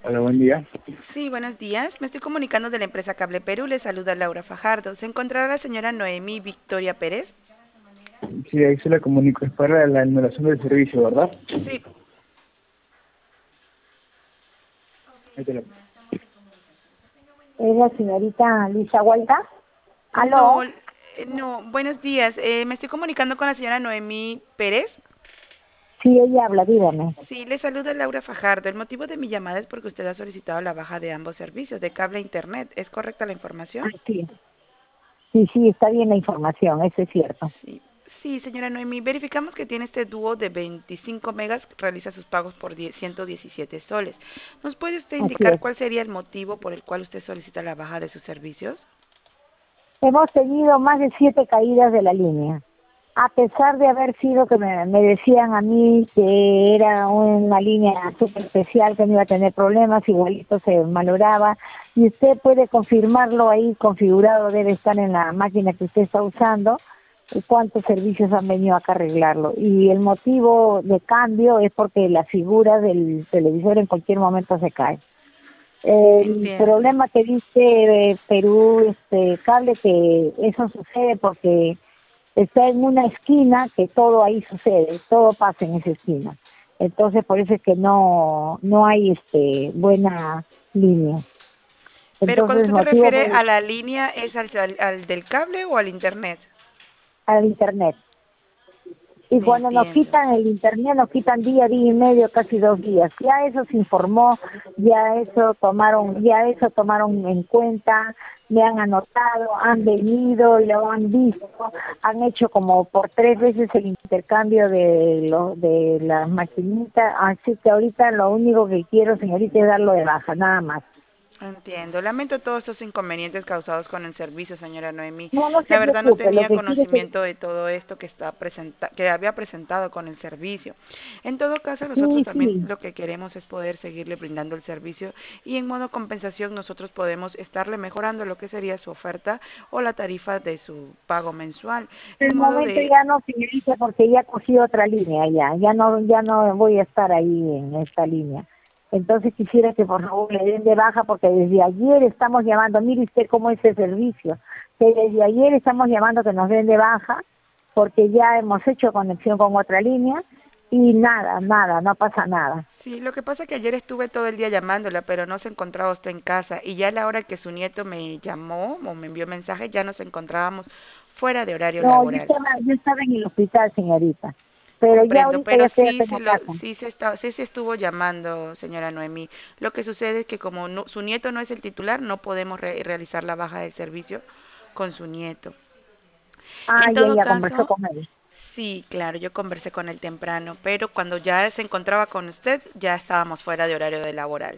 Hola, buen día. Sí, buenos días. Me estoy comunicando de la empresa Cable Perú. Le saluda Laura Fajardo. ¿Se encontrará la señora Noemí Victoria Pérez? Sí, ahí se la comunico. Es para la anulación del servicio, ¿verdad? Sí. Ahí te la... Es la señorita Luisa Hualta. No, ¿Aló? no. Buenos días. Me estoy comunicando con la señora Noemí Pérez. Sí, ella habla, dígame. Sí, le saluda Laura Fajardo. El motivo de mi llamada es porque usted ha solicitado la baja de ambos servicios, de cable e internet. ¿Es correcta la información? Ah, sí. Sí, está bien la información, eso es cierto. Sí. Sí, señora Noemí, verificamos que tiene este dúo de 25 megas, realiza sus pagos por 117 soles. ¿Nos puede usted Así indicar es. cuál sería el motivo por el cual usted solicita la baja de sus servicios? Hemos tenido más de 7 caídas de la línea. A pesar de haber sido que me decían a mí que era una línea súper especial, que no iba a tener problemas, igualito se malograba. Y usted puede confirmarlo ahí, configurado, debe estar en la máquina que usted está usando, cuántos servicios han venido acá a arreglarlo. Y el motivo de cambio es porque la figura del televisor en cualquier momento se cae. El Entiendo. problema que dice Perú, cable, que eso sucede porque está en una esquina que todo ahí sucede, todo pasa en esa esquina. Entonces por eso es que no hay buena línea. Pero cuando Entonces usted se motivo refiere por a la línea, ¿es al del cable o al internet? al internet. Y cuando nos Entiendo. quitan el internet, nos quitan día y medio, casi 2 días. Ya eso se informó, ya eso tomaron en cuenta, me han anotado, han venido, lo han visto, han hecho como por 3 veces el intercambio de las maquinitas, así que ahorita lo único que quiero, señorita, es darlo de baja, nada más. Entiendo. Lamento todos estos inconvenientes causados con el servicio, señora Noemí. No se La verdad no preocupe, lo tenía que quiero es que conocimiento de todo esto que había presentado con el servicio. En todo caso, nosotros sí, también sí. lo que queremos es poder seguirle brindando el servicio y en modo compensación nosotros podemos estarle mejorando lo que sería su oferta o la tarifa de su pago mensual. En En el modo momento de ya no, señorita, porque ya cogí otra línea ya no voy a estar ahí en esta línea. Entonces quisiera que por favor le den de baja porque desde ayer estamos llamando, mire usted cómo es el servicio, que desde ayer estamos llamando que nos den de baja porque ya hemos hecho conexión con otra línea y nada, no pasa nada. Sí, lo que pasa es que ayer estuve todo el día llamándola, pero no se encontraba usted en casa y ya a la hora que su nieto me llamó o me envió mensaje ya nos encontrábamos fuera de horario No, laboral. yo estaba en el hospital, señorita, pero ya Comprendo, ahorita pero ya estoy acá en la casa. sí se estuvo llamando, señora Noemí. Lo que sucede es que como su nieto no es el titular, no podemos realizar la baja del servicio con su nieto. En Ah, todo ya conversó caso, con él. sí, claro, yo conversé con él temprano, pero cuando ya se encontraba con usted, ya estábamos fuera de horario de laboral.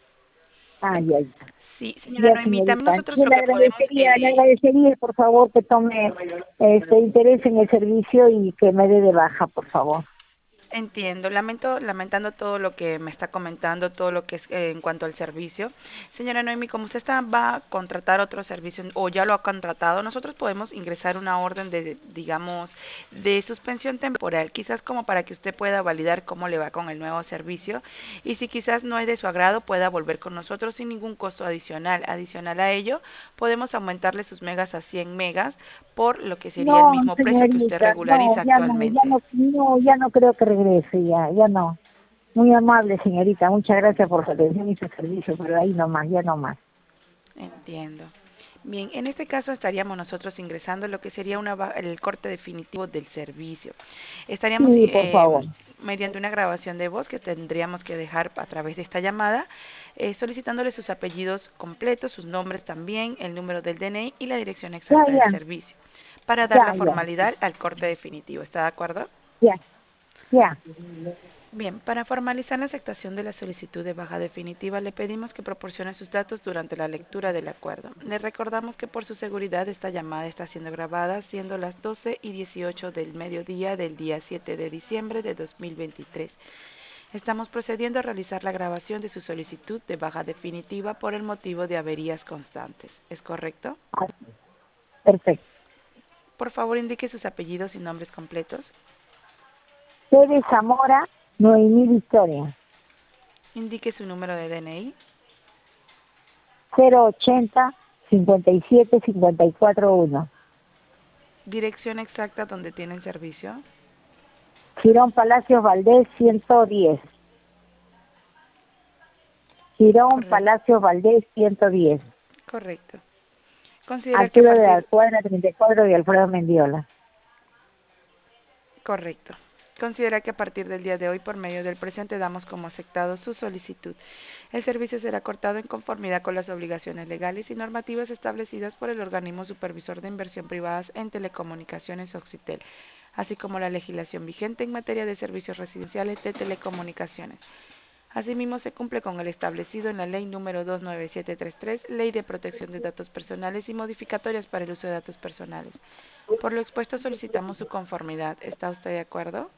Ah, ya. Sí, señora Ya, Noemí, también señorita. nosotros Yo lo que podemos, le agradecería, por favor, que tome interés en el servicio y que me dé de baja, por favor. entiendo, lamentando todo lo que me está comentando, todo lo que es en cuanto al servicio. Señora Noemi, como usted va a contratar otro servicio o ya lo ha contratado, nosotros podemos ingresar una orden de, digamos, de suspensión temporal, quizás como para que usted pueda validar cómo le va con el nuevo servicio y si quizás no es de su agrado, pueda volver con nosotros sin ningún costo adicional. Adicional a ello, podemos aumentarle sus megas a 100 megas por lo que sería el No, mismo precio que usted señorita, no, regulariza actualmente. ya no creo que regrese, ya no. Muy amable, señorita, muchas gracias por su atención y su servicio, pero ahí nomás, ya no más. Entiendo. Bien, en este caso estaríamos nosotros ingresando lo que sería el corte definitivo del servicio. Estaríamos Sí, por favor. mediante una grabación de voz que tendríamos que dejar a través de esta llamada, solicitándole sus apellidos completos, sus nombres también, el número del DNI y la dirección Ya, exacta del ya, servicio, para dar ya, la ya, formalidad al corte definitivo. ¿Está de acuerdo? ya, ya. Bien, para formalizar la aceptación de la solicitud de baja definitiva, le pedimos que proporcione sus datos durante la lectura del acuerdo. Le recordamos que por su seguridad esta llamada está siendo grabada, siendo las 12:18 del mediodía del día 7 de diciembre de 2023. Estamos procediendo a realizar la grabación de su solicitud de baja definitiva por el motivo de averías constantes. ¿Es correcto? Ah, perfecto. Por favor, indique sus apellidos y nombres completos. Tere Zamora, Noemí Victoria. Indique su número de DNI. 080 57 54 1. Dirección exacta donde tienen servicio. Girón Palacios Valdés 110. Girón Correcto. Palacios Valdés 110. Correcto. Considera que a Altura de la partir... cuadra 34 de Alfredo Mendiola. Correcto. Considera que a partir del día de hoy, por medio del presente, damos como aceptado su solicitud. El servicio será cortado en conformidad con las obligaciones legales y normativas establecidas por el organismo supervisor de inversión privadas en telecomunicaciones Oxitel, así como la legislación vigente en materia de servicios residenciales de telecomunicaciones. Asimismo, se cumple con el establecido en la Ley número 29733, Ley de Protección de Datos Personales y modificatorias para el uso de datos personales. Por lo expuesto, solicitamos su conformidad. ¿Está usted de acuerdo?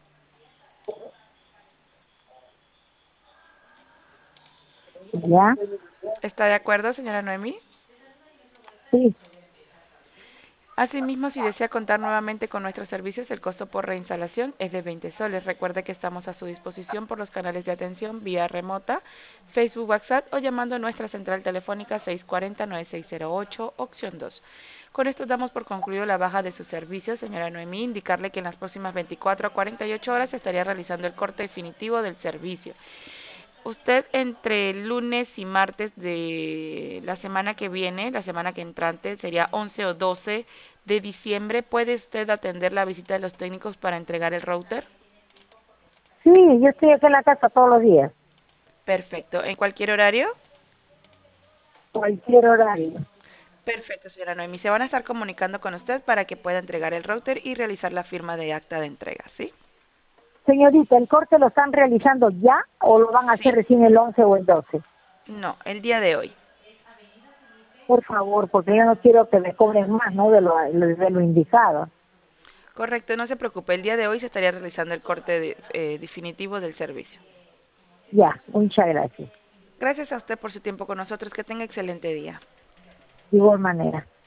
¿Ya? ¿Está de acuerdo, señora Noemí? Sí. Asimismo, si desea contar nuevamente con nuestros servicios, el costo por reinstalación es de 20 soles. Recuerde que estamos a su disposición por los canales de atención vía remota, Facebook, WhatsApp o llamando a nuestra central telefónica 640-9608, opción 2. Con esto damos por concluido la baja de su servicio, señora Noemí. Indicarle que en las próximas 24 a 48 horas se estaría realizando el corte definitivo del servicio. Usted entre lunes y martes de la semana que viene, la semana que entrante, sería 11 o 12 de diciembre, ¿puede usted atender la visita de los técnicos para entregar el router? Sí, yo estoy aquí en la casa todos los días. Perfecto. ¿En cualquier horario? Cualquier horario. Perfecto, señora Noemi. Se van a estar comunicando con usted para que pueda entregar el router y realizar la firma de acta de entrega, ¿sí? Señorita, ¿el corte lo están realizando ya o lo van a hacer Sí. recién el 11 o el 12? No, el día de hoy. Por favor, porque yo no quiero que me cobren más, ¿no? De lo indicado. Correcto, no se preocupe. El día de hoy se estaría realizando el corte definitivo del servicio. Ya, muchas gracias. Gracias a usted por su tiempo con nosotros. Que tenga excelente día. De igual manera.